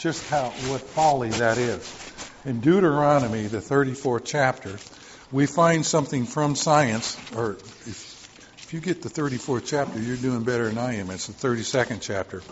just what folly that is. In Deuteronomy, the 34th chapter, we find something from science, or if you get the 34th chapter, you're doing better than I am. It's the 32nd chapter.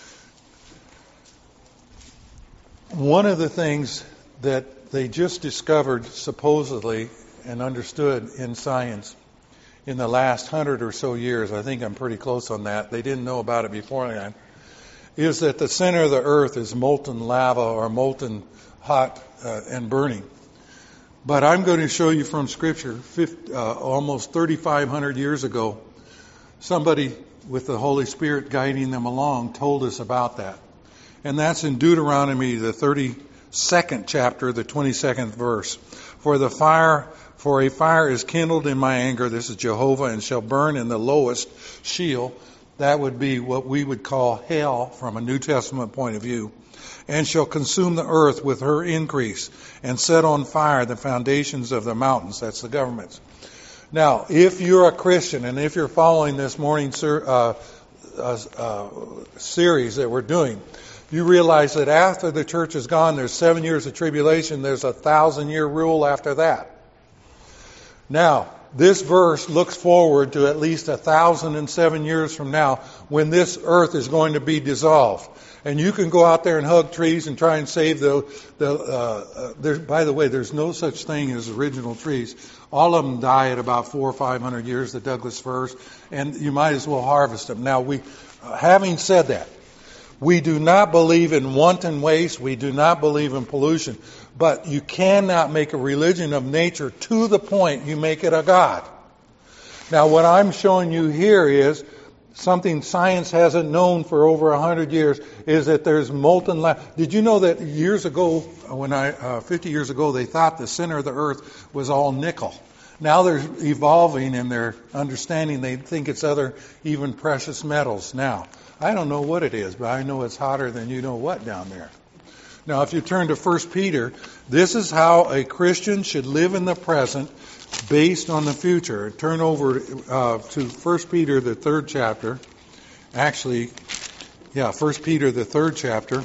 One of the things that they just discovered, supposedly, and understood in science in the last 100 or so years, I think I'm pretty close on that, they didn't know about it beforehand, is that the center of the earth is molten lava or molten hot and burning. But I'm going to show you from Scripture, almost 3,500 years ago, somebody with the Holy Spirit guiding them along told us about that. And that's in Deuteronomy, the 32nd chapter, the 22nd verse. For a fire is kindled in my anger, this is Jehovah, and shall burn in the lowest Sheol. That would be what we would call hell from a New Testament point of view. And shall consume the earth with her increase, and set on fire the foundations of the mountains. That's the governments. Now, if you're a Christian, and if you're following this morning series that we're doing, you realize that after the church is gone, there's 7 years of tribulation, there's a 1,000-year rule after that. Now, this verse looks forward to at least 1,007 years from now when this earth is going to be dissolved. And you can go out there and hug trees and try and save by the way, there's no such thing as original trees. All of them die at about 400 or 500 years, the Douglas firs, and you might as well harvest them. Now, having said that, we do not believe in wanton waste. We do not believe in pollution. But you cannot make a religion of nature to the point you make it a god. Now, what I'm showing you here is something science hasn't known for over 100 years, is that there's molten lava. Did you know that years ago, 50 years ago, they thought the center of the earth was all nickel? Now they're evolving in their understanding. They think it's other, even precious metals now. I don't know what it is, but I know it's hotter than you know what down there. Now, if you turn to 1 Peter, this is how a Christian should live in the present based on the future. Turn over to 1 Peter, the 3rd chapter. 1 Peter, the 3rd chapter.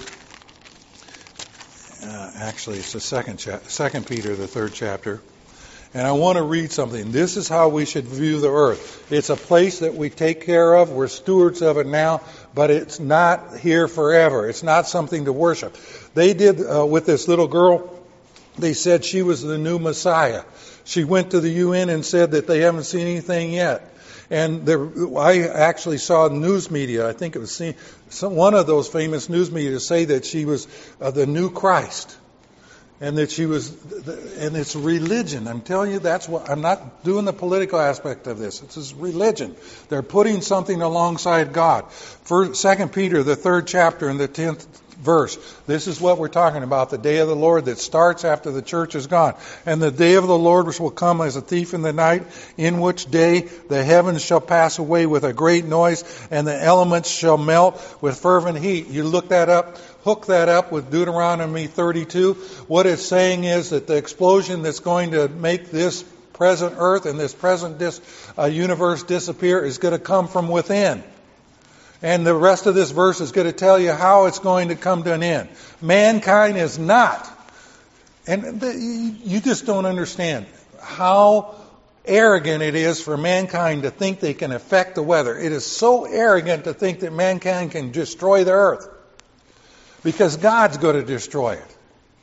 It's the 2 Peter, the 3rd chapter. And I want to read something. This is how we should view the earth. It's a place that we take care of. We're stewards of it now, but it's not here forever. It's not something to worship. They did with this little girl, they said she was the new Messiah. She went to the UN and said that they haven't seen anything yet. And I actually saw news media, I think it was one of those famous news media say that she was the new Christ. And that and it's religion. I'm telling you, I'm not doing the political aspect of this. It's religion. They're putting something alongside God. 2 Peter, the 3rd chapter and the 10th verse. This is what we're talking about, the day of the Lord that starts after the church is gone. And the day of the Lord which will come as a thief in the night, in which day the heavens shall pass away with a great noise, and the elements shall melt with fervent heat. You look that up. Hook that up with Deuteronomy 32. What it's saying is that the explosion that's going to make this present earth and this present universe disappear is going to come from within. And the rest of this verse is going to tell you how it's going to come to an end. Mankind is not. And you just don't understand how arrogant it is for mankind to think they can affect the weather. It is so arrogant to think that mankind can destroy the earth. Because God's going to destroy it.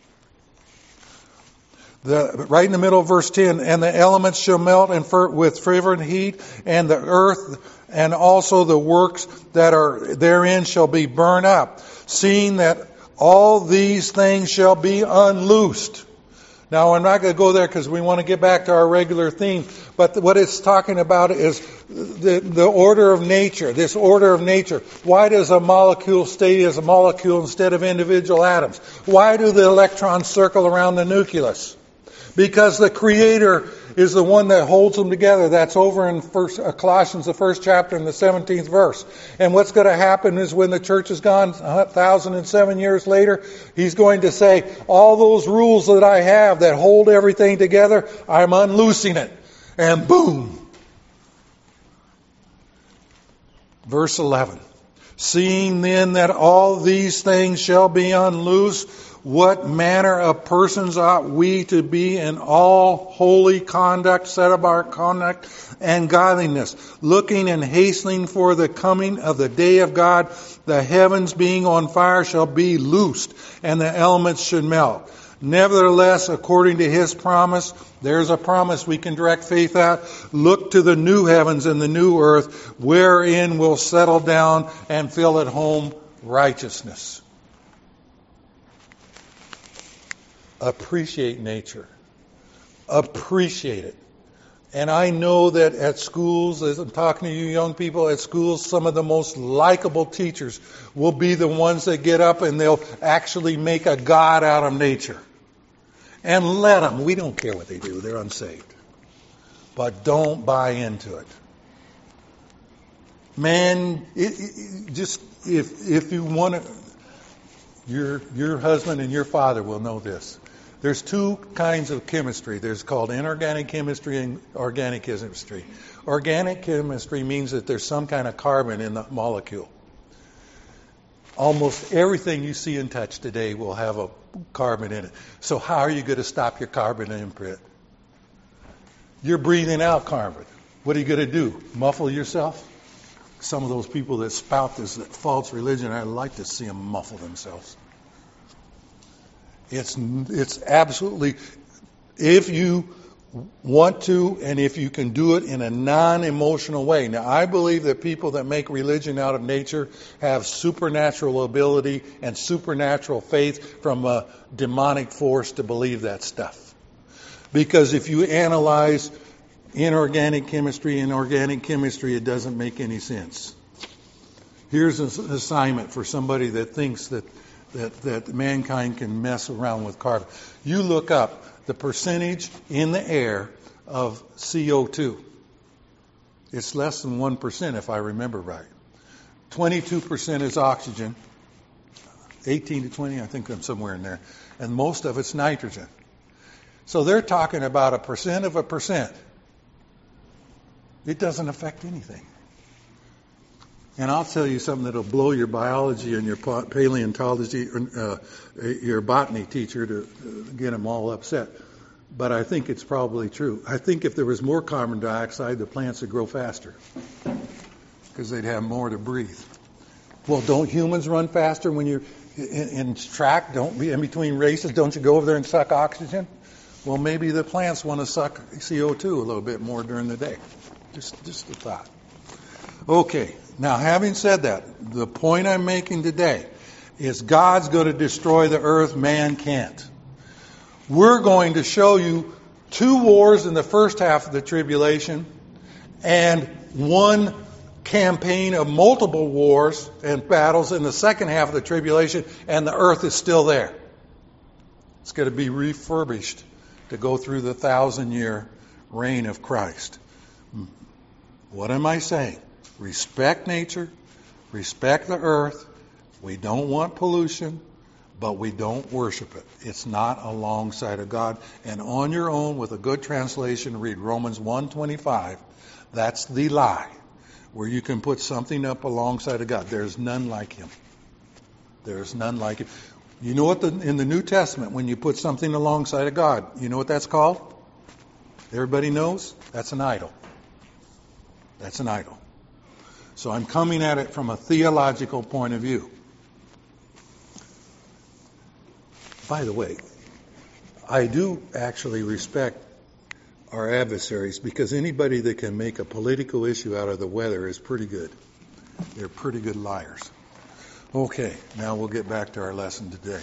Right in the middle of verse 10, and the elements shall melt with fervent heat, and the earth and also the works that are therein shall be burned up, seeing that all these things shall be unloosed. Now, I'm not going to go there because we want to get back to our regular theme. But what it's talking about is the order of nature, this order of nature. Why does a molecule stay as a molecule instead of individual atoms? Why do the electrons circle around the nucleus? Because the Creator is the one that holds them together. That's over in Colossians, the 1st chapter, and the 17th verse. And what's going to happen is when the church is gone 1,007 years later, He's going to say, all those rules that I have that hold everything together, I'm unloosing it. And boom. Verse 11. Seeing then that all these things shall be unloosed, what manner of persons ought we to be in all holy conduct, set apart conduct, and godliness, looking and hastening for the coming of the day of God, the heavens being on fire shall be loosed, and the elements should melt. Nevertheless, according to his promise, there's a promise we can direct faith at. Look to the new heavens and the new earth, wherein will settle down and fill at home righteousness. Appreciate nature. Appreciate it. And I know that at schools, as I'm talking to you young people, at schools, some of the most likable teachers will be the ones that get up and they'll actually make a god out of nature. And let them. We don't care what they do. They're unsaved. But don't buy into it. Man, just if you want to, your husband and your father will know this. There's two kinds of chemistry. There's called inorganic chemistry and organic chemistry. Organic chemistry means that there's some kind of carbon in the molecule. Almost everything you see and touch today will have a carbon in it. So how are you going to stop your carbon imprint? You're breathing out carbon. What are you going to do? Muffle yourself? Some of those people that spout this false religion, I'd like to see them muffle themselves. It's absolutely, if you want to and if you can do it in a non-emotional way. Now, I believe that people that make religion out of nature have supernatural ability and supernatural faith from a demonic force to believe that stuff. Because if you analyze inorganic chemistry and organic chemistry, it doesn't make any sense. Here's an assignment for somebody that thinks that mankind can mess around with carbon. You look up the percentage in the air of CO2. It's less than 1%, if I remember right. 22% is oxygen. 18 to 20, I think I'm somewhere in there. And most of it's nitrogen. So they're talking about 1% of 1%. It doesn't affect anything. And I'll tell you something that'll blow your biology and your paleontology, your botany teacher to get them all upset. But I think it's probably true. I think if there was more carbon dioxide, the plants would grow faster because they'd have more to breathe. Well, don't humans run faster when you're in track? Don't be in between races. Don't you go over there and suck oxygen? Well, maybe the plants want to suck CO2 a little bit more during the day. Just a thought. Okay. Now, having said that, the point I'm making today is God's going to destroy the earth, man can't. We're going to show you 2 wars in the first half of the tribulation and 1 campaign of multiple wars and battles in the second half of the tribulation, and the earth is still there. It's going to be refurbished to go through the 1,000-year reign of Christ. What am I saying? Respect nature, respect the earth. We don't want pollution, but we don't worship it. It's not alongside of God. And on your own, with a good translation, read Romans 1:25. That's the lie, where you can put something up alongside of God. There's none like Him. There's none like Him. You know what in the New Testament, when you put something alongside of God, you know what that's called? Everybody knows? That's an idol. That's an idol. So I'm coming at it from a theological point of view. By the way, I do actually respect our adversaries because anybody that can make a political issue out of the weather is pretty good. They're pretty good liars. Okay, now we'll get back to our lesson today.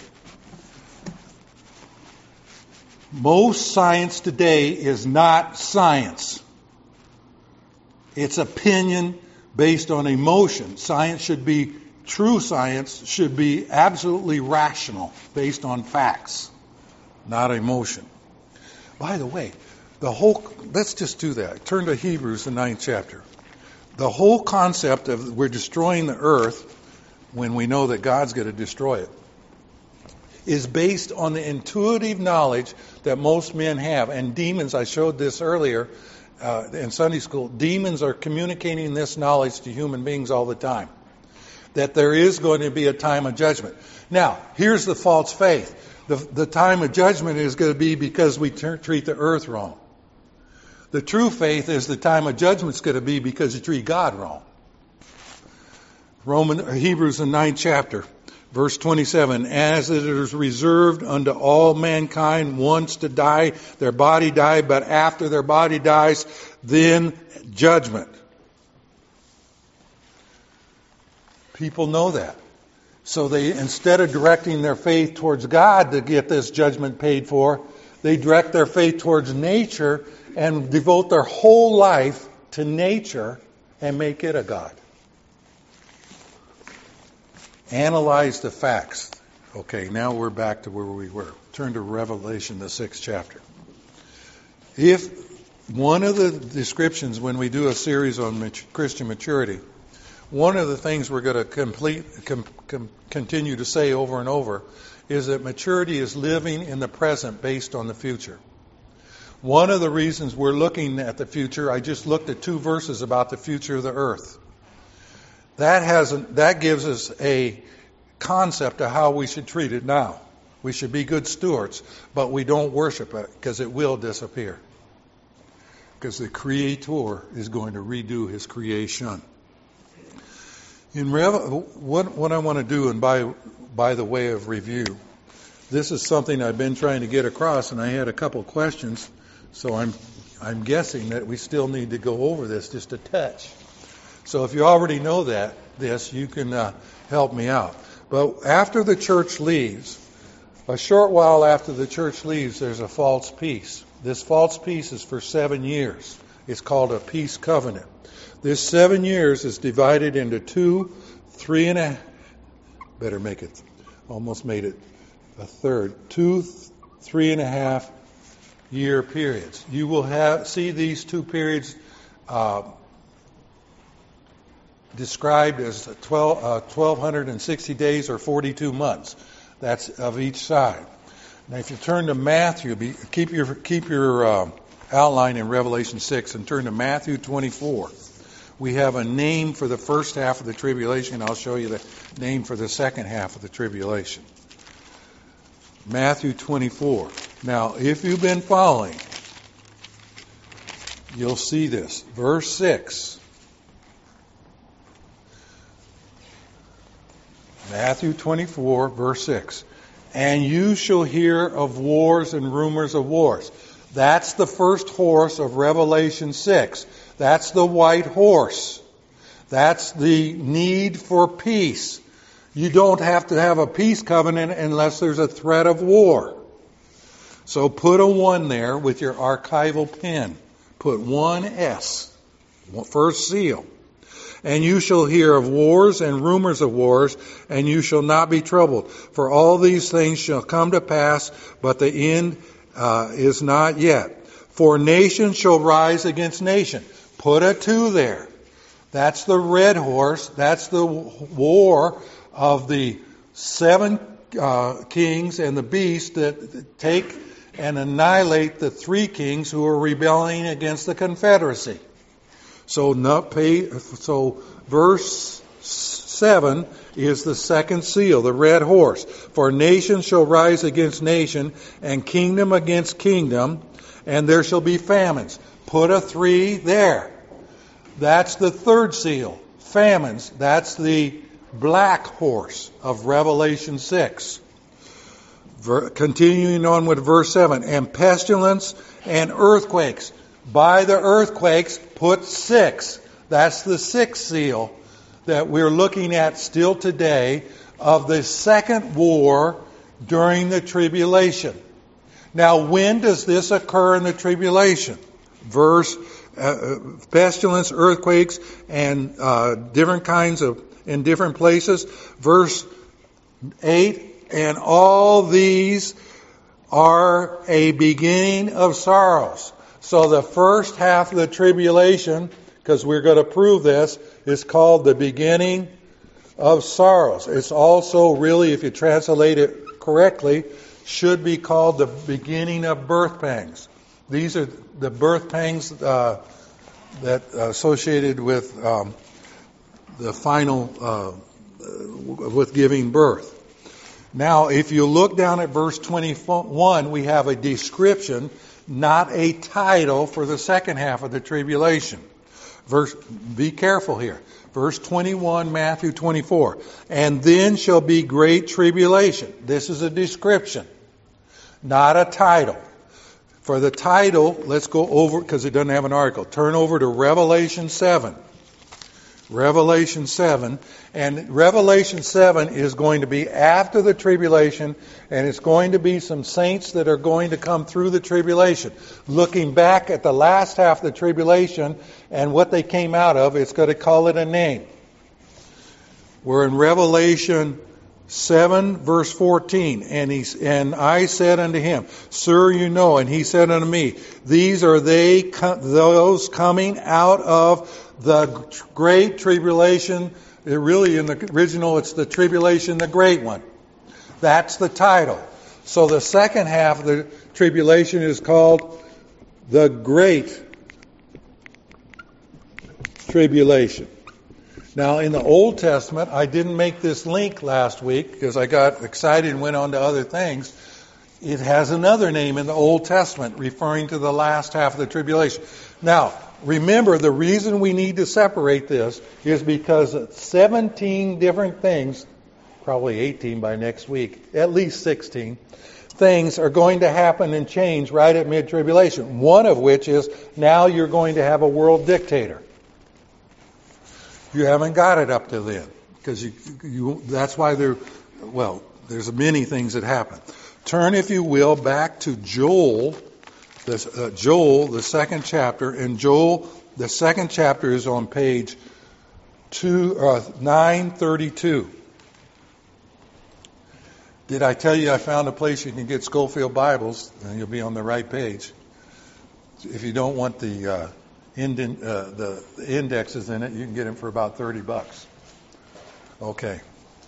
Most science today is not science. It's opinion based on emotion. True science should be absolutely rational, based on facts, not emotion. By the way, let's just do that. Turn to Hebrews, the 9th chapter. The whole concept of we're destroying the earth when we know that God's going to destroy it is based on the intuitive knowledge that most men have. And demons, I showed this earlier, in Sunday school, demons are communicating this knowledge to human beings all the time. that there is going to be a time of judgment. Now, here's the false faith. The time of judgment is going to be because we treat the earth wrong. The true faith is the time of judgment is going to be because you treat God wrong. Hebrews, the 9th chapter, verse 27, as it is reserved unto all mankind once to die, their body died, but after their body dies, then judgment. People know that. So they, instead of directing their faith towards God to get this judgment paid for, they direct their faith towards nature and devote their whole life to nature and make it a God. Analyze the facts. Okay, now we're back to where we were. Turn to Revelation, the 6th chapter. If one of the descriptions when we do a series on Christian maturity, one of the things we're going to continue to say over and over is that maturity is living in the present based on the future. One of the reasons we're looking at the future, I just looked at 2 verses about the future of the earth. That gives us a concept of how we should treat it now. We should be good stewards, but we don't worship it because it will disappear. Because the Creator is going to redo His creation. What I want to do, and by the way of review, this is something I've been trying to get across, and I had a couple questions, so I'm guessing that we still need to go over this just a touch. So if you already know this, you can help me out. But after the church leaves, a short while after the church leaves, there's a false peace. This false peace is for 7 years. It's called a peace covenant. This 7 years is divided into 2, 3 and a, better make it, almost made it a third, 2, 3.5 year periods. You will see these 2 periods described as 1,260 days or 42 months. That's of each side. Now, if you turn to Matthew, keep your outline in Revelation 6 and turn to Matthew 24. We have a name for the first half of the tribulation. I'll show you the name for the second half of the tribulation. Matthew 24. Now, if you've been following, you'll see this. Verse 6. Matthew 24, verse 6. And you shall hear of wars and rumors of wars. That's the first horse of Revelation 6. That's the white horse. That's the need for peace. You don't have to have a peace covenant unless there's a threat of war. So put a 1 there with your archival pen. Put 1S, first seal. And you shall hear of wars and rumors of wars, and you shall not be troubled. For all these things shall come to pass, but the end is not yet. For nation shall rise against nation. Put a 2 there. That's the red horse. That's the war of the 7 kings and the beast that take and annihilate the 3 kings who are rebelling against the Confederacy. So verse 7 is the second seal, the red horse. For nation shall rise against nation, and kingdom against kingdom, and there shall be famines. Put a 3 there. That's the third seal, famines. That's the black horse of Revelation 6. Continuing on with verse 7, and pestilence and earthquakes. By the earthquakes, put 6. That's the 6th seal that we're looking at still today of the second war during the tribulation. Now, when does this occur in the tribulation? Pestilence, earthquakes, and different kinds of, in different places. Verse 8, and all these are a beginning of sorrows. So the first half of the tribulation, because we're going to prove this, is called the beginning of sorrows. It's also really, if you translate it correctly, should be called the beginning of birth pangs. These are the birth pangs that associated with the final with giving birth. Now, if you look down at verse 21, we have a description, not a title, for the second half of the tribulation. Be careful here. Verse 21, Matthew 24. And then shall be great tribulation. This is a description, not a title. For the title, let's go over, because it doesn't have an article. Turn over to Revelation 7. Revelation 7. And Revelation 7 is going to be after the tribulation, and it's going to be some saints that are going to come through the tribulation. Looking back at the last half of the tribulation and what they came out of, it's going to call it a name. We're in Revelation 7, verse 14. And I said unto him, Sir, you know. And he said unto me, These are those coming out of the great tribulation. Really, in the original, it's the tribulation, the great one. That's the title. So the second half of the tribulation is called the Great Tribulation. Now, in the Old Testament, I didn't make this link last week because I got excited and went on to other things. It has another name in the Old Testament referring to the last half of the tribulation. Now, remember, the reason we need to separate this is because 17 different things, probably 18 by next week, at least 16, things are going to happen and change right at mid-tribulation. One of which is now you're going to have a world dictator. You haven't got it up to then, because that's why there's many things that happen. Turn, if you will, back to Joel, the second chapter, and Joel, the second chapter is on page 932. Did I tell you I found a place you can get Schofield Bibles, and you'll be on the right page. If you don't want the indexes in it, you can get them for about $30. Okay.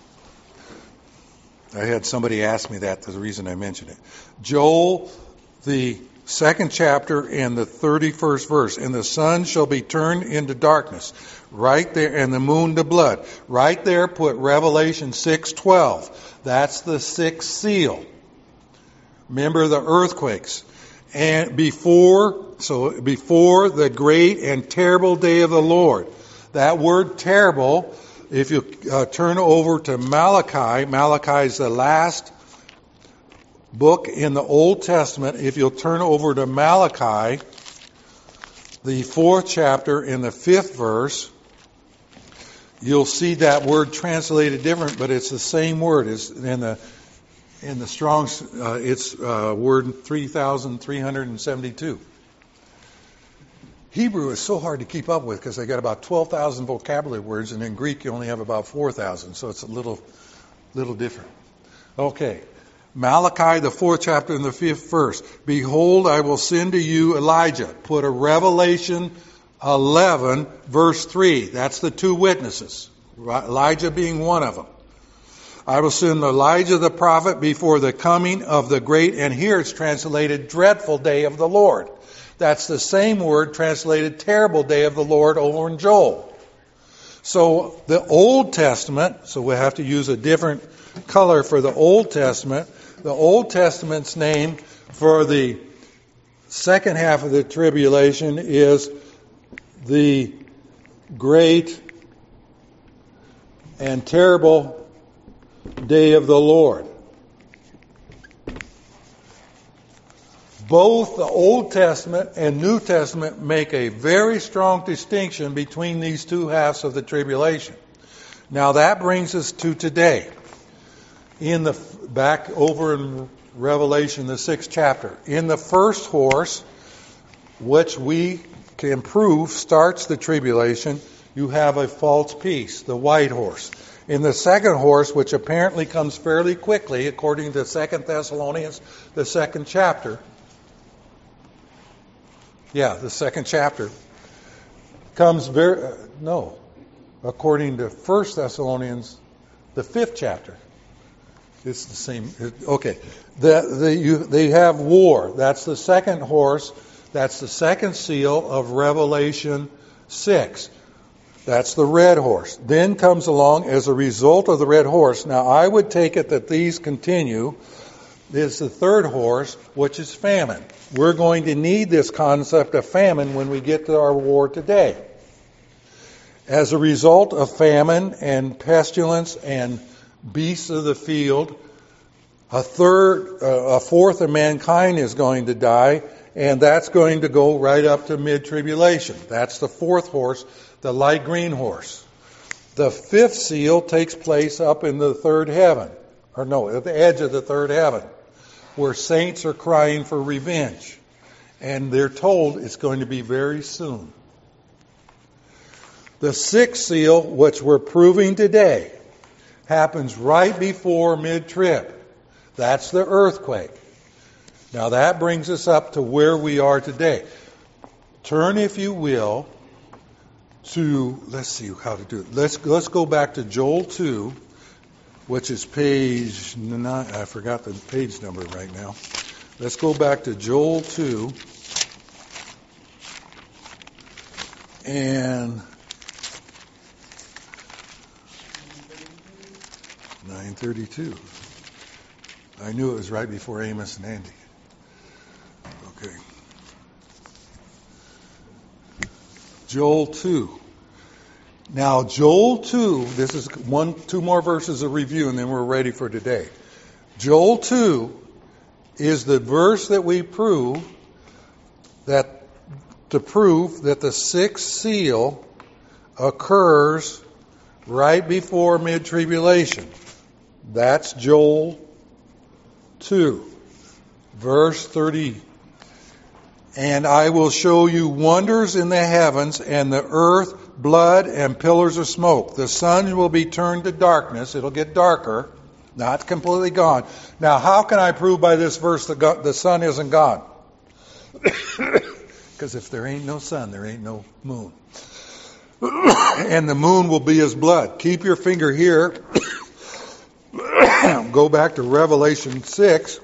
I had somebody ask me that. That's the reason I mentioned it. Joel, the second chapter and the 31st verse. And the sun shall be turned into darkness. Right there. And the moon to blood. Right there, put Revelation 6:12. That's the sixth seal. Remember the earthquakes. And before the great and terrible day of the Lord. That word terrible, if you turn over to Malachi, Malachi is the last book in the Old Testament. If you'll turn over to Malachi, the 4th chapter in the 5th verse, you'll see that word translated different, but it's the same word. It's in the Strong's, it's word 3,372. Hebrew is so hard to keep up with because they got about 12,000 vocabulary words, and in Greek you only have about 4,000, so it's a little different. Okay. Malachi, the 4th chapter and the 5th verse. Behold, I will send to you Elijah. Put a Revelation 11, verse 3. That's the two witnesses. Elijah being one of them. I will send Elijah the prophet before the coming of the great, and here it's translated dreadful day of the Lord. That's the same word translated terrible day of the Lord over in Joel. So the Old Testament, so we have to use a different color for the Old Testament. The Old Testament's name for the second half of the tribulation is the great and terrible day of the Lord. Both the Old Testament and New Testament make a very strong distinction between these two halves of the tribulation. Now that brings us to today. Back over in Revelation, the 6th chapter. In the first horse, which we can prove starts the tribulation, you have a false peace, the white horse. In the second horse, which apparently comes fairly quickly, according to 2 Thessalonians, the 2nd chapter. Yeah, the 2nd chapter comes according to 1 Thessalonians, the 5th chapter. It's the same. Okay. They have war. That's the second horse. That's the second seal of Revelation 6. That's the red horse. Then comes along as a result of the red horse. Now, I would take it that these continue. There's the third horse, which is famine. We're going to need this concept of famine when we get to our war today. As a result of famine and pestilence and beasts of the field, a fourth of mankind is going to die, and that's going to go right up to mid-tribulation. That's the fourth horse, the light green horse. The fifth seal takes place up in the third heaven, at the edge of the third heaven, where saints are crying for revenge. And they're told it's going to be very soon. The sixth seal, which we're proving today, happens right before mid-trib. That's the earthquake. Now that brings us up to where we are today. Turn, if you will, to, let's see how to do it. Let's go back to Joel 2, which is page 9. I forgot the page number right now. Let's go back to Joel 2 and 932. I knew it was right before Amos and Andy. Okay. Joel 2. Now, Joel 2, this is two more verses of review, and then we're ready for today. Joel 2 is the verse that we prove that the sixth seal occurs right before mid-tribulation. That's Joel 2, verse 30. And I will show you wonders in the heavens and the earth, blood and pillars of smoke. The sun will be turned to darkness. It'll get darker, not completely gone. Now, how can I prove by this verse that the sun isn't gone? Because if there ain't no sun, there ain't no moon. And the moon will be as blood. Keep your finger here. Go back to Revelation 6.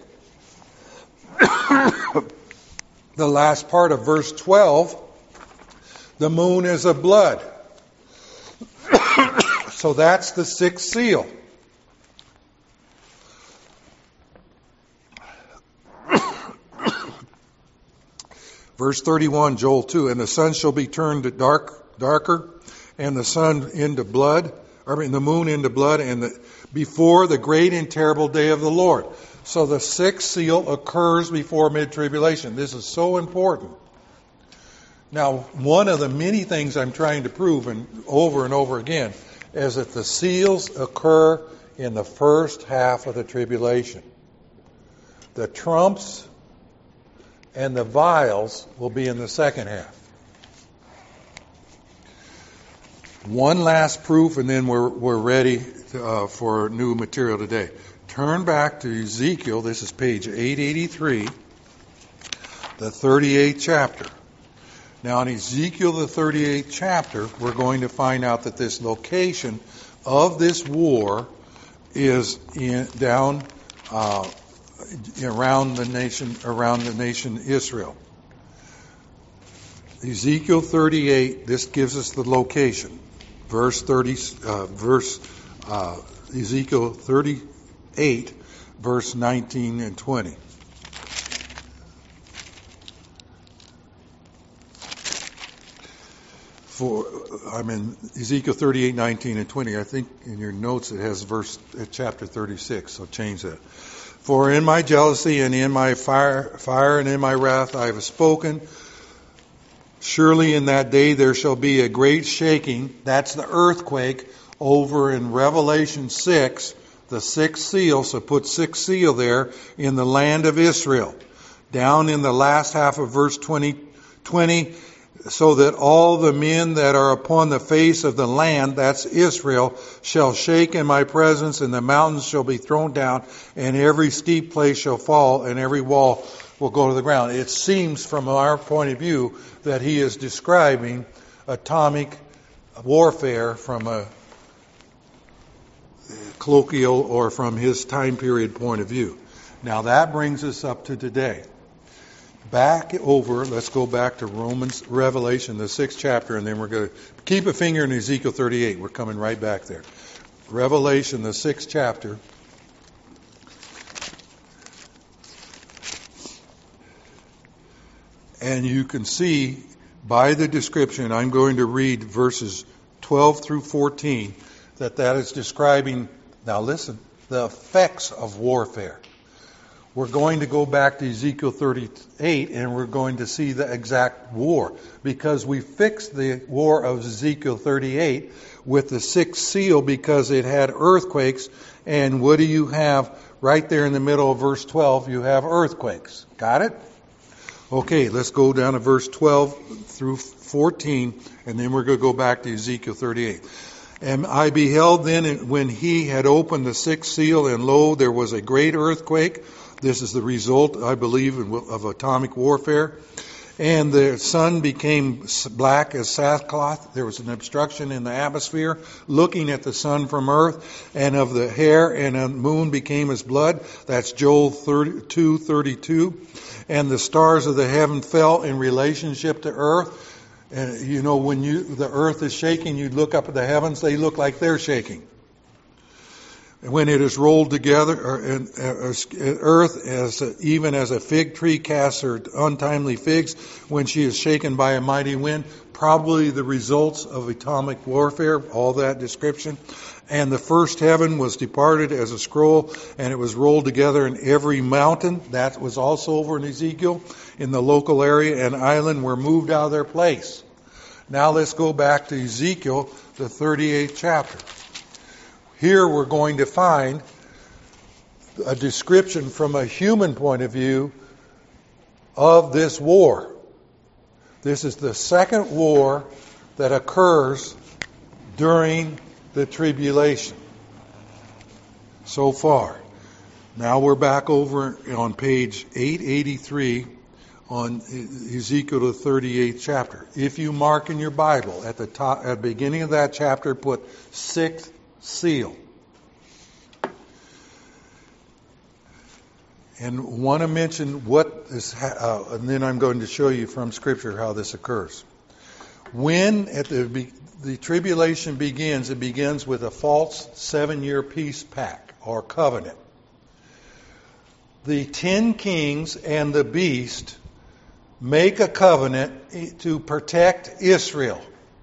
The last part of verse 12. The moon is of blood. So that's the sixth seal. Verse 31, Joel 2, and the sun shall be turned to darker, and the sun into blood, the moon into blood, and before the great and terrible day of the Lord. So the sixth seal occurs before mid-tribulation. This is so important. Now, one of the many things I'm trying to prove and over again is that the seals occur in the first half of the tribulation. The trumps and the vials will be in the second half. One last proof, and then we're ready for new material today. Turn back to Ezekiel. This is page 883, the 38th chapter. Now, in Ezekiel, the 38th chapter, we're going to find out that this location of this war is down around the nation Israel. Ezekiel 38. This gives us the location. Ezekiel 38, verse 19 and 20. I'm in Ezekiel 38, 19 and 20. I think in your notes it has chapter 36, so change that. For in my jealousy and in my fire and in my wrath I have spoken. Surely in that day there shall be a great shaking. That's the earthquake over in Revelation 6, the sixth seal. So put sixth seal there, in the land of Israel. Down in the last half of verse 20, so that all the men that are upon the face of the land, that's Israel, shall shake in my presence, and the mountains shall be thrown down, and every steep place shall fall, and every wall will go to the ground. It seems from our point of view that he is describing atomic warfare from a colloquial or from his time period point of view. Now that brings us up to today. back over. Let's go back to Revelation, the 6th chapter, and then we're going to keep a finger in Ezekiel 38. We're coming right back there. Revelation, the 6th chapter. And you can see by the description, I'm going to read verses 12 through 14, that is describing, now listen, the effects of warfare. We're going to go back to Ezekiel 38 and we're going to see the exact war, because we fixed the war of Ezekiel 38 with the 6th seal because it had earthquakes. And what do you have right there in the middle of verse 12? You have earthquakes. Got it? Okay, let's go down to verse 12 through 14, and then we're going to go back to Ezekiel 38. And I beheld then when he had opened the 6th seal, and lo, there was a great earthquake. This is the result, I believe, of atomic warfare. And the sun became black as sackcloth. There was an obstruction in the atmosphere, looking at the sun from earth, and of the hair and the moon became as blood. That's Joel 2:32. And the stars of the heaven fell in relationship to earth. And you know, when the earth is shaking, you look up at the heavens, they look like they're shaking. When it is rolled together, earth even as a fig tree casts her untimely figs when she is shaken by a mighty wind, probably the results of atomic warfare, all that description. And the first heaven was departed as a scroll, and it was rolled together in every mountain. That was also over in Ezekiel. In the local area and island were moved out of their place. Now let's go back to Ezekiel, the 38th chapter. Here we're going to find a description from a human point of view of this war. This is the second war that occurs during the tribulation so far. Now we're back over on page 883 on Ezekiel, the 38th chapter. If you mark in your Bible at the beginning of that chapter, put 6th seal. And want to mention what is, and then I'm going to show you from Scripture how this occurs. When at the tribulation begins, it begins with a false 7-year peace pact or covenant. The 10 kings and the beast make a covenant to protect Israel.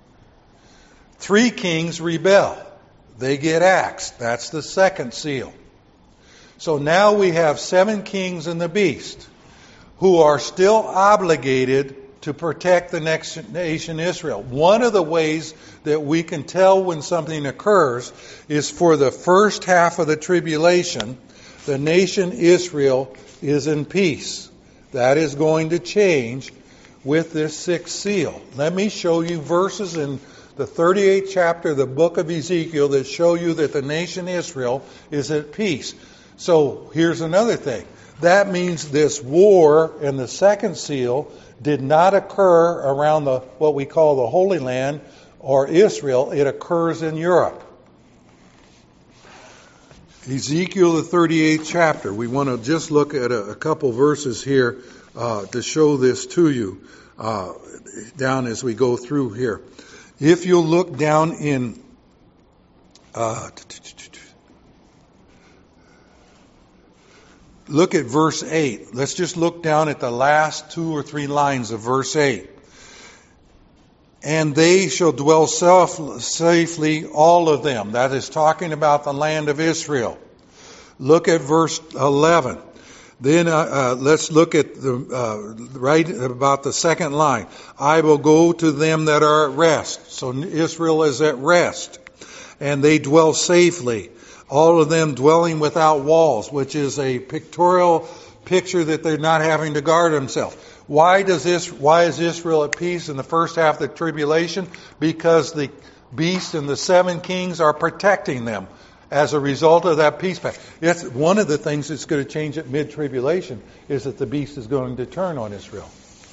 3 kings rebel. They get axed. That's the 2nd seal. So now we have 7 kings and the beast who are still obligated to protect the next nation, Israel. One of the ways that we can tell when something occurs is for the first half of the tribulation, the nation Israel is in peace. That is going to change with this 6th seal. Let me show you verses in the 38th chapter of the book of Ezekiel that show you that the nation Israel is at peace. So here's another thing. That means this war and the 2nd seal did not occur around what we call the Holy Land or Israel. It occurs in Europe. Ezekiel, the 38th chapter. We want to just look at a couple verses here to show this to you down as we go through here. If you'll look down in look at verse 8. Let's just look down at the last 2 or 3 lines of verse 8. And they shall dwell safely, all of them. That is talking about the land of Israel. Look at verse 11. Then let's look at right about the 2nd line. I will go to them that are at rest. So Israel is at rest. And they dwell safely. All of them dwelling without walls, which is a pictorial picture that they're not having to guard themselves. Why is Israel at peace in the first half of the tribulation? Because the beast and the 7 kings are protecting them as a result of that peace pact. It's one of the things that's going to change at mid-tribulation is that the beast is going to turn on Israel.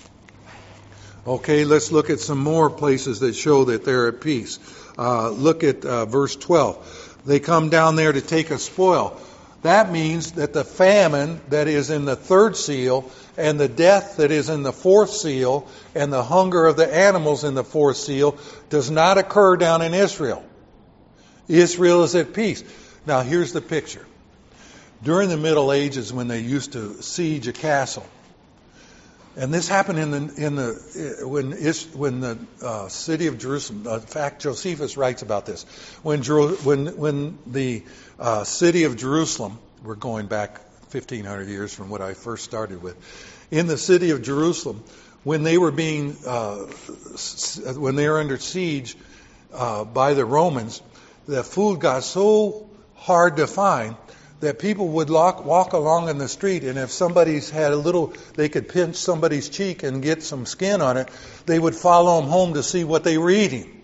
Okay, let's look at some more places that show that they're at peace. Look at verse 12. They come down there to take a spoil. That means that the famine that is in the third seal and the death that is in the fourth seal and the hunger of the animals in the fourth seal does not occur down in Israel. Israel is at peace. Now here's the picture. During the Middle Ages, when they used to siege a castle, and this happened when the city of Jerusalem. In fact, Josephus writes about this. When the city of Jerusalem, we're going back 1,500 years from what I first started with. In the city of Jerusalem, when they were under siege by the Romans, the food got so hard to find that people would walk along in the street, and if somebody's had they could pinch somebody's cheek and get some skin on it, they would follow them home to see what they were eating.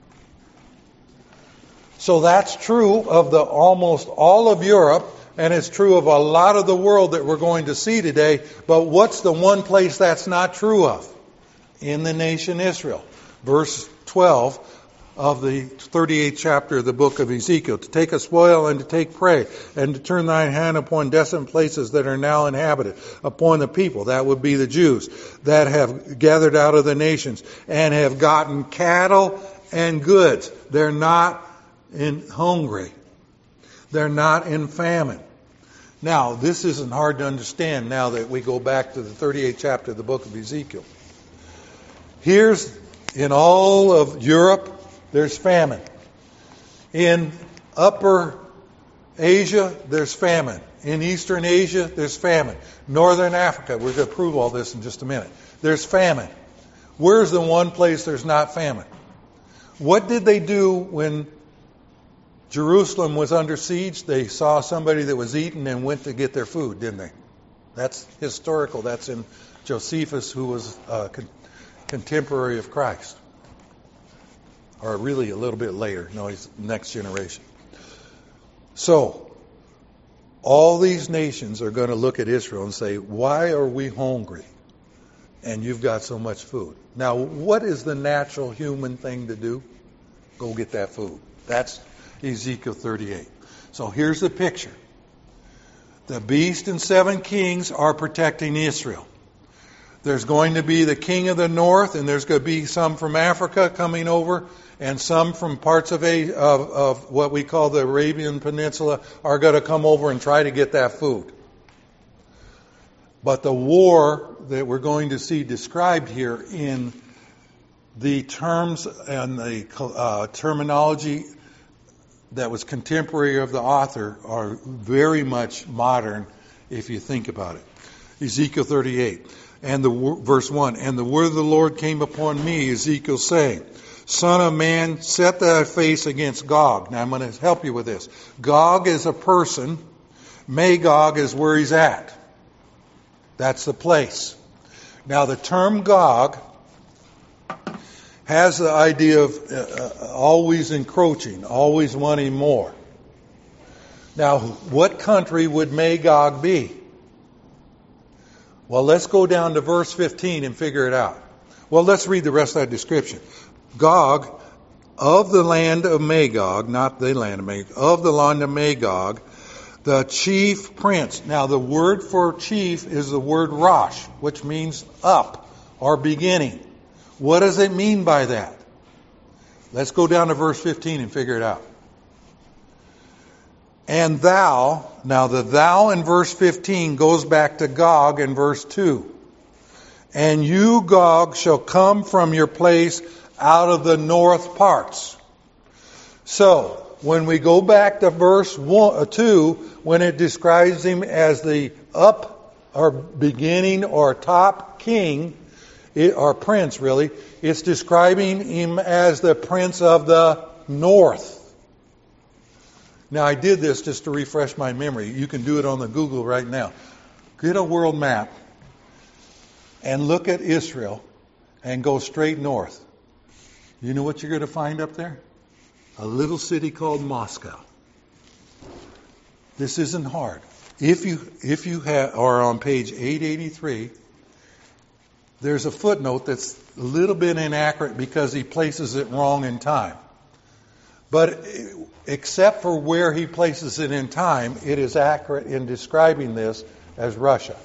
So that's true of almost all of Europe, and it's true of a lot of the world that we're going to see today. But what's the one place that's not true of? In the nation Israel. Verse 12 of the 38th chapter of the book of Ezekiel, to take a spoil and to take prey, and to turn thine hand upon desolate places that are now inhabited, upon the people, that would be the Jews, that have gathered out of the nations, and have gotten cattle and goods. They're not hungry. They're not in famine. Now, this isn't hard to understand now that we go back to the 38th chapter of the book of Ezekiel. Here's, in all of Europe, there's famine. In Upper Asia, there's famine. In Eastern Asia, there's famine. Northern Africa, we're going to prove all this in just a minute. There's famine. Where's the one place there's not famine? What did they do when Jerusalem was under siege? They saw somebody that was eating and went to get their food, didn't they? That's historical. That's in Josephus, who was a contemporary of Christ. Or really a little bit later. No, he's next generation. So, all these nations are going to look at Israel and say, why are we hungry? And you've got so much food. Now, what is the natural human thing to do? Go get that food. That's Ezekiel 38. So here's the picture. The beast and 7 kings are protecting Israel. There's going to be the king of the north, and there's going to be some from Africa coming over, and some from parts of what we call the Arabian Peninsula are going to come over and try to get that food. But the war that we're going to see described here in the terms and the terminology that was contemporary of the author are very much modern if you think about it. Ezekiel 38. And verse 1, and the word of the Lord came upon me, Ezekiel, saying, Son of man, set thy face against Gog. Now I'm going to help you with this. Gog is a person. Magog is where he's at. That's the place. Now the term Gog has the idea of always encroaching, always wanting more. Now, what country would Magog be? Well, let's go down to verse 15 and figure it out. Well, let's read the rest of that description. Gog, of the land of Magog, not the land of Magog, of the land of Magog, the chief prince. Now, the word for chief is the word Rosh, which means up or beginning. What does it mean by that? Let's go down to verse 15 and figure it out. And thou, now the thou in verse 15 goes back to Gog in verse 2. And you, Gog, shall come from your place out of the north parts. So, when we go back to verse 2, when it describes him as the up or beginning or top king, or prince really, it's describing him as the prince of the north. Now, I did this just to refresh my memory. You can do it on the Google right now. Get a world map and look at Israel and go straight north. You know what you're going to find up there? A little city called Moscow. This isn't hard. If you are on page 883, there's a footnote that's a little bit inaccurate because he places it wrong in time. But except for where he places it in time, it is accurate in describing this as Russia.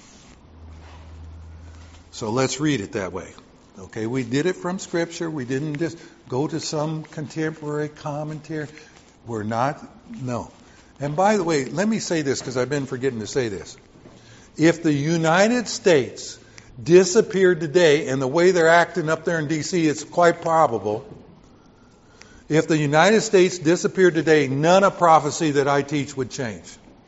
So let's read it that way. Okay, we did it from Scripture. We didn't just go to some contemporary commentary. We're not, no. And by the way, let me say this because I've been forgetting to say this. If the United States disappeared today, and the way they're acting up there in D.C., it's quite probable. If the United States disappeared today, none of prophecy that I teach would change.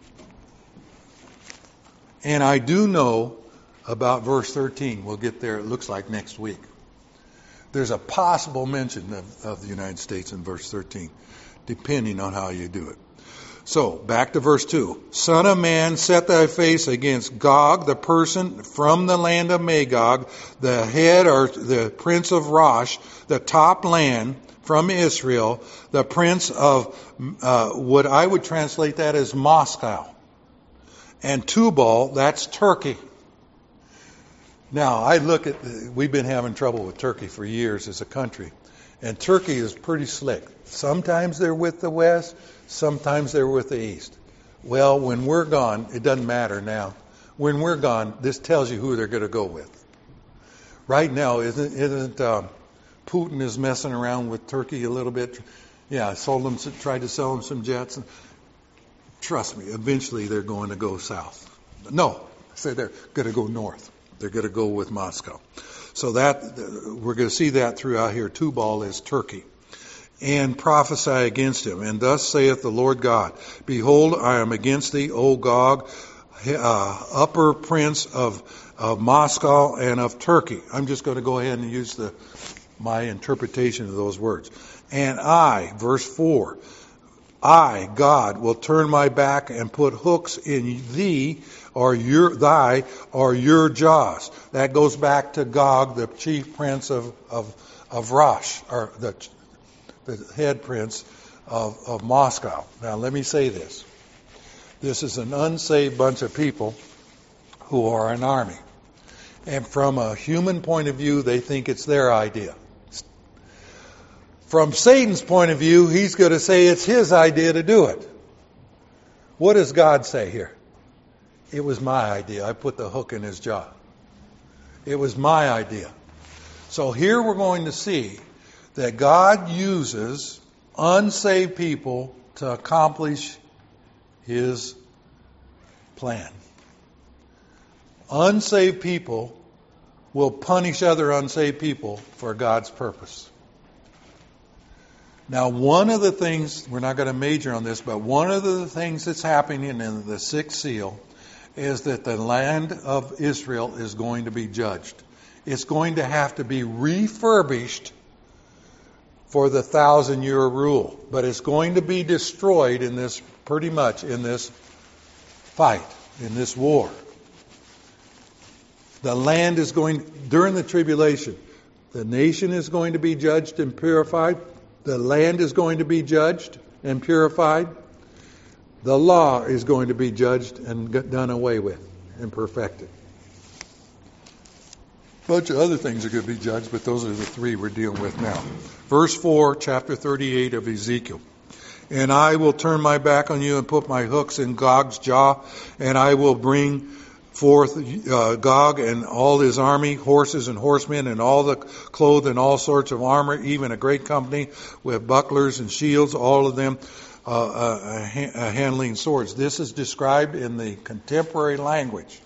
And I do know about verse 13. We'll get there, it looks like, next week. There's a possible mention of the United States in verse 13, depending on how you do it. So, back to verse 2. Son of man, set thy face against Gog, the person from the land of Magog, the head or the prince of Rosh, the top land from Israel, the prince of, what I would translate that as Moscow. And Tubal, that's Turkey. Now, I look at, we've been having trouble with Turkey for years as a country. And Turkey is pretty slick. Sometimes they're with the West, sometimes they're with the East. Well, when we're gone, it doesn't matter now. When we're gone, this tells you who they're going to go with. Right now, isn't Putin is messing around with Turkey a little bit? Yeah, tried to sell them some jets. Trust me, eventually they're going to go south. No, I say they're going to go north. They're going to go with Moscow. So that we're going to see that throughout here. Tubal is Turkey. And prophesy against him. And thus saith the Lord God, behold, I am against thee, O Gog, upper prince of Moscow and of Turkey. I'm just going to go ahead and use my interpretation of those words. And I, verse 4, I, God, will turn my back and put hooks in thee, or your jaws. That goes back to Gog, the chief prince of Rosh, or the head prince of Moscow. Now let me say this. This is an unsaved bunch of people who are an army. And from a human point of view, they think it's their idea. From Satan's point of view, he's going to say it's his idea to do it. What does God say here? It was my idea. I put the hook in his jaw. It was my idea. So here we're going to see that God uses unsaved people to accomplish his plan. Unsaved people will punish other unsaved people for God's purpose. Now, one of the things, we're not going to major on this, but one of the things that's happening in the sixth seal is that the land of Israel is going to be judged. It's going to have to be refurbished for the 1,000-year rule. But it's going to be destroyed in this, pretty much in this fight, in this war. The land is going, during the tribulation, the nation is going to be judged and purified. The land is going to be judged and purified. The law is going to be judged and done away with and perfected. A bunch of other things are going to be judged, but those are the three we're dealing with now. Verse 4, chapter 38 of Ezekiel. And I will turn my back on you and put my hooks in Gog's jaw, and I will bring forth Gog and all his army, horses and horsemen, and all the clothed in all sorts of armor, even a great company with bucklers and shields, all of them handling swords. This is described in the contemporary language.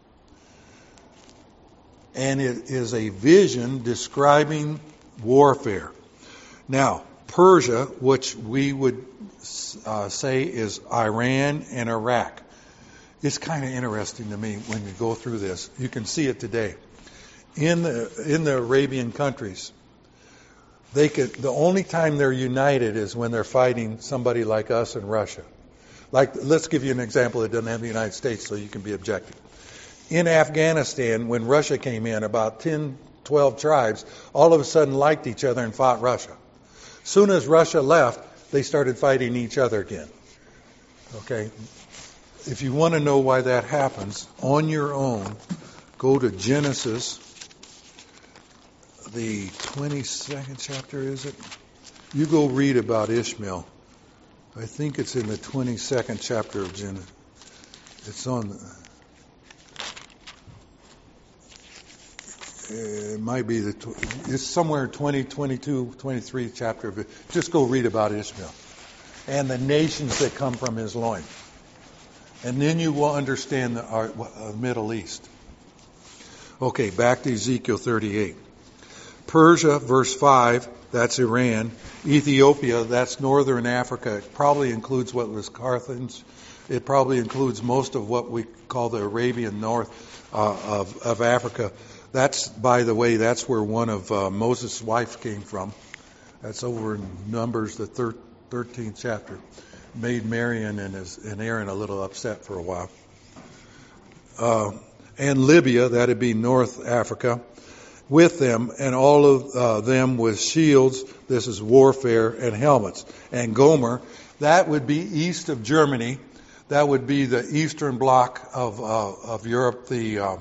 And it is a vision describing warfare. Now, Persia, which we would say is Iran and Iraq. It's kind of interesting to me when you go through this. You can see it today. In the Arabian countries, the only time they're united is when they're fighting somebody like us in Russia. Like, let's give you an example that doesn't have the United States so you can be objective. In Afghanistan, when Russia came in, about 10, 12 tribes all of a sudden liked each other and fought Russia. Soon as Russia left, they started fighting each other again. Okay? If you want to know why that happens, on your own, go to Genesis, the 22nd chapter, is it? You go read about Ishmael. I think it's in the 22nd chapter of Genesis. It's on. It might be it's somewhere 20, 22, 23 chapter of it. Just go read about Ishmael and the nations that come from his loin. And then you will understand the Middle East. Okay, back to Ezekiel 38. Persia, verse 5, that's Iran. Ethiopia, that's northern Africa. It probably includes what was Carthage. It probably includes most of what we call the Arabian north of Africa. That's, by the way, that's where one of Moses' wives came from. That's over in Numbers, the 13th chapter. Made Marion and Aaron a little upset for a while. And Libya, that'd be North Africa, with them, and all of them with shields, this is warfare, and helmets. And Gomer, that would be east of Germany. That would be the eastern bloc of Europe, the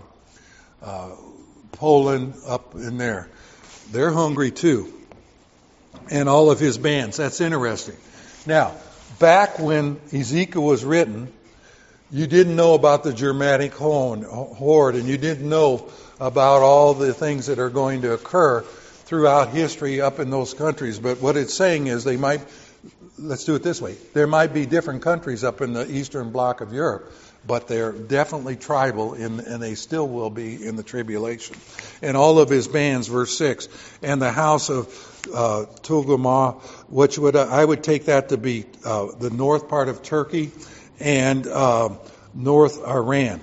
Poland up in there. They're hungry too. And all of his bands. That's interesting. Now, back when Ezekiel was written, you didn't know about the Germanic horde, and you didn't know about all the things that are going to occur throughout history up in those countries. But what it's saying is let's do it this way. There might be different countries up in the eastern bloc of Europe, but they're definitely tribal, and they still will be in the tribulation. And all of his bands, verse 6, and the house of Togarmah, which I would take that to be the north part of Turkey and north Iran,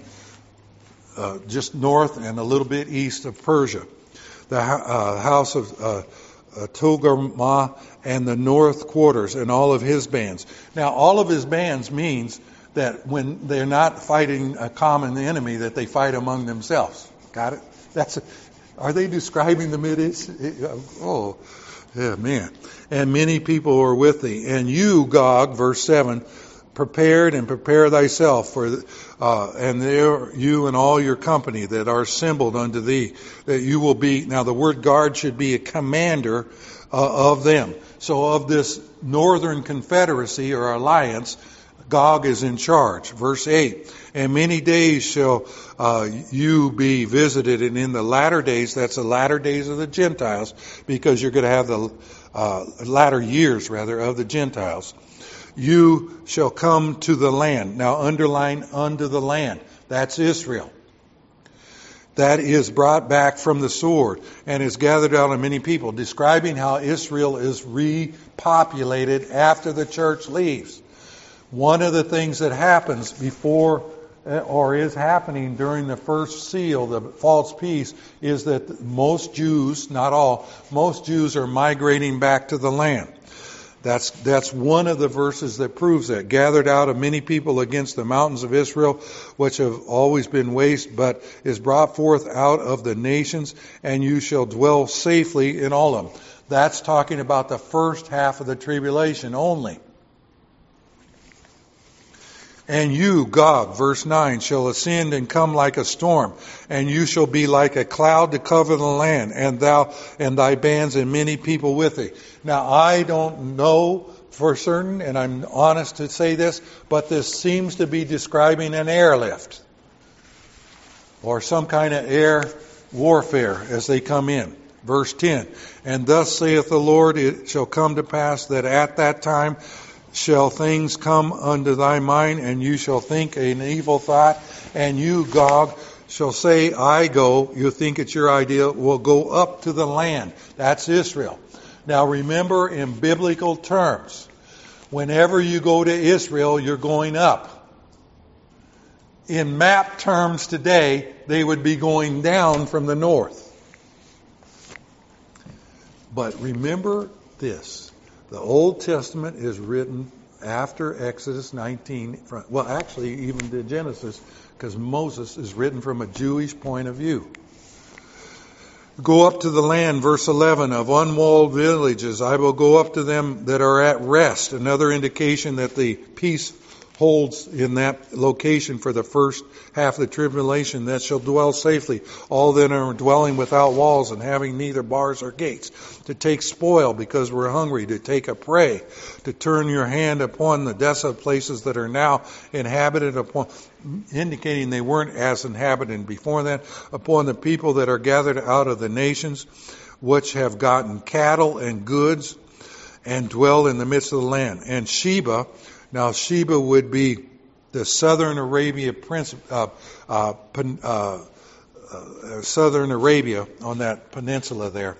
just north and a little bit east of Persia. The house of Togarmah and the north quarters and all of his bands. Now, all of his bands means that when they're not fighting a common enemy, that they fight among themselves. Got it? Are they describing the Mideast? Oh, yeah, man. And many people are with thee. And you, Gog, verse 7, prepare thyself and there you and all your company that are assembled unto thee, that you will be. Now, the word guard should be a commander of them. So, of this northern confederacy or alliance, Gog is in charge. Verse 8, and many days shall you be visited, and in the latter days, that's the latter days of the Gentiles, because you're going to have the latter years, rather, of the Gentiles. You shall come to the land. Now underline unto the land. That's Israel. That is brought back from the sword and is gathered out of many people, describing how Israel is repopulated after the church leaves. One of the things that happens before or is happening during the first seal, the false peace, is that most Jews, not all, most Jews are migrating back to the land. That's one of the verses that proves that. Gathered out of many people against the mountains of Israel, which have always been waste, but is brought forth out of the nations, and you shall dwell safely in all of them. That's talking about the first half of the tribulation only. And you, Gog, verse 9, shall ascend and come like a storm, and you shall be like a cloud to cover the land, and thou and thy bands and many people with thee. Now, I don't know for certain, and I'm honest to say this, but this seems to be describing an airlift or some kind of air warfare as they come in. Verse 10, and thus saith the Lord, it shall come to pass that at that time shall things come unto thy mind, and you shall think an evil thought, and you, Gog, shall say, I go. You think it's your idea, will go up to the land. That's Israel. Now remember, in biblical terms, whenever you go to Israel, you're going up. In map terms today, they would be going down from the north. But remember this. The Old Testament is written after Exodus 19. Well, actually, even to Genesis, because Moses is written from a Jewish point of view. Go up to the land, verse 11, of unwalled villages. I will go up to them that are at rest. Another indication that the peace holds in that location for the first half of the tribulation, that shall dwell safely, all that are dwelling without walls and having neither bars or gates, to take spoil because we're hungry, to take a prey, to turn your hand upon the desolate places that are now inhabited, upon, indicating they weren't as inhabited before that, upon the people that are gathered out of the nations, which have gotten cattle and goods, and dwell in the midst of the land. And Sheba, now Sheba would be the southern Arabia southern Arabia on that peninsula there.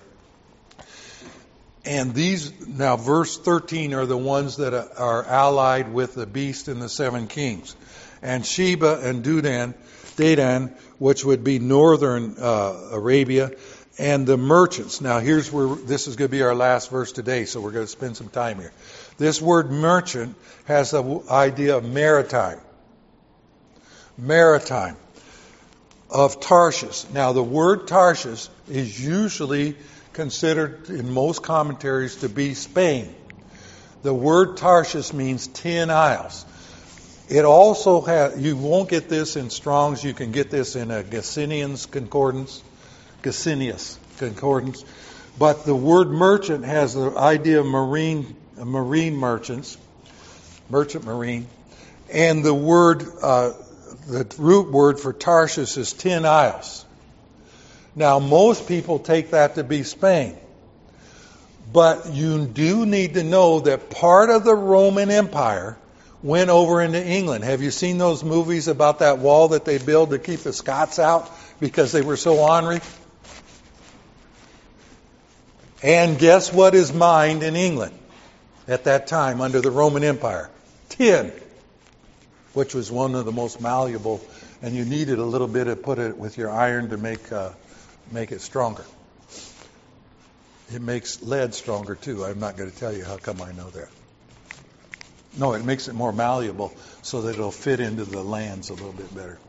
And these, now verse 13, are the ones that are allied with the beast and the seven kings. And Sheba and Dedan, which would be northern Arabia, and the merchants. Now here's where, this is going to be our last verse today, so we're going to spend some time here. This word merchant has the idea of maritime. Maritime. Of Tarshish. Now the word Tarshish is usually considered in most commentaries to be Spain. The word Tarshish means 10 isles. It also has, you won't get this in Strong's, you can get this in a Gesenius concordance. But the word merchant has the idea of marine merchants, merchant marine, and the word, the root word for Tarshish is 10 isles. Now most people take that to be Spain, but you do need to know that part of the Roman Empire went over into England. Have you seen those movies about that wall that they built to keep the Scots out because they were so ornery? And guess what is mined in England at that time under the Roman Empire? Tin, which was one of the most malleable, and you needed a little bit to put it with your iron to make it stronger. It makes lead stronger too. I'm not going to tell you how come I know that. No, it makes it more malleable so that it'll fit into the lands a little bit better.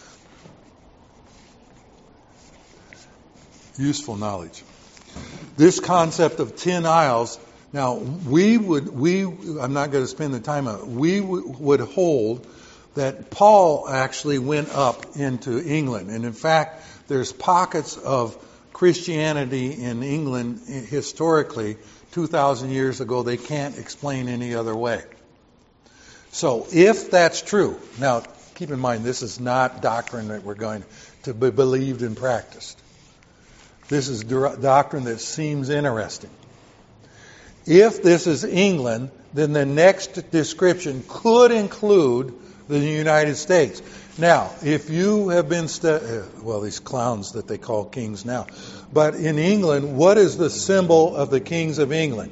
Useful knowledge. This concept of 10 isles, now I'm not going to spend the time on it, we would hold that Paul actually went up into England. And in fact, there's pockets of Christianity in England historically 2,000 years ago they can't explain any other way. So if that's true, now keep in mind this is not doctrine that we're going to be believed and practiced. This is doctrine that seems interesting. If this is England, then the next description could include the United States. Now, if you have been these clowns that they call kings now, but in England, what is the symbol of the kings of England?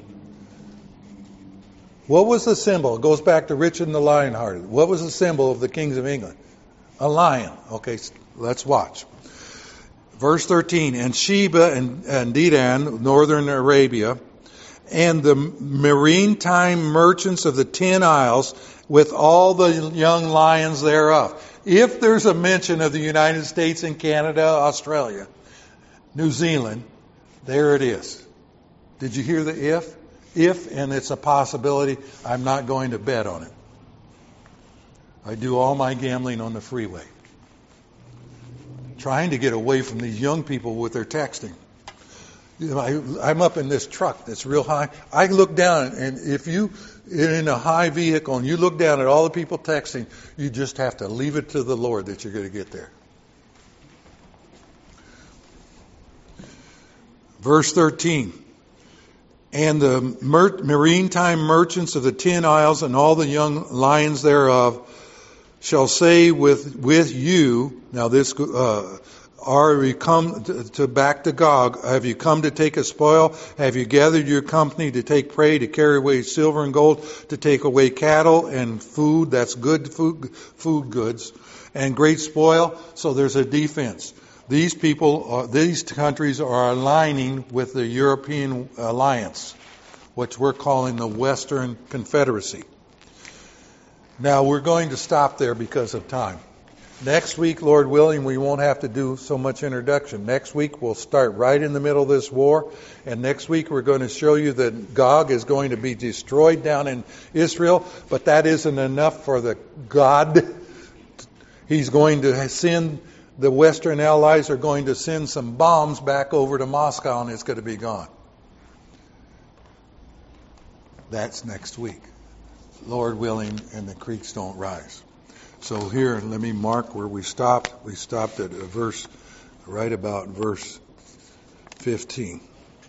What was the symbol? It goes back to Richard and the Lionhearted. What was the symbol of the kings of England? A lion. Okay, let's watch. Verse 13, and Sheba and Dedan, northern Arabia, and the maritime merchants of the 10 isles, with all the young lions thereof. If there's a mention of the United States and Canada, Australia, New Zealand, there it is. Did you hear the if? If, and it's a possibility, I'm not going to bet on it. I do all my gambling on the freeway. Trying to get away from these young people with their texting. You know, I'm up in this truck that's real high. I look down, and if you in a high vehicle and you look down at all the people texting, you just have to leave it to the Lord that you're going to get there. Verse 13. And the maritime merchants of the 10 isles and all the young lions thereof shall say with you, now this, are you come to back to Gog? Have you come to take a spoil? Have you gathered your company to take prey, to carry away silver and gold, to take away cattle and food? That's good food goods and great spoil. So there's a defense. These countries are aligning with the European alliance, which we're calling the Western Confederacy. Now we're going to stop there because of time. Next week, Lord willing, we won't have to do so much introduction. Next week, we'll start right in the middle of this war. And next week, we're going to show you that Gog is going to be destroyed down in Israel. But that isn't enough for the God. He's going to send, the Western allies are going to send some bombs back over to Moscow, and it's going to be gone. That's next week. Lord willing, and the creeks don't rise. So here, let me mark where we stopped. We stopped at right about verse 15.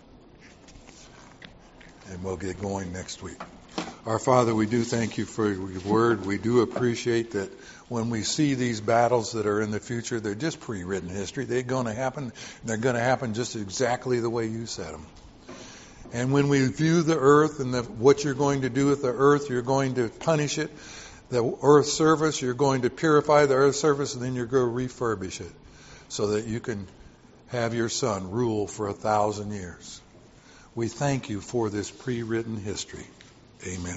And we'll get going next week. Our Father, we do thank you for your word. We do appreciate that when we see these battles that are in the future, they're just pre-written history. They're going to happen. They're going to happen just exactly the way you said them. And when we view the earth and what you're going to do with the earth, you're going to punish it. The earth's surface, you're going to purify the earth's surface, and then you're going to refurbish it so that you can have your Son rule for 1,000 years. We thank you for this pre-written history. Amen.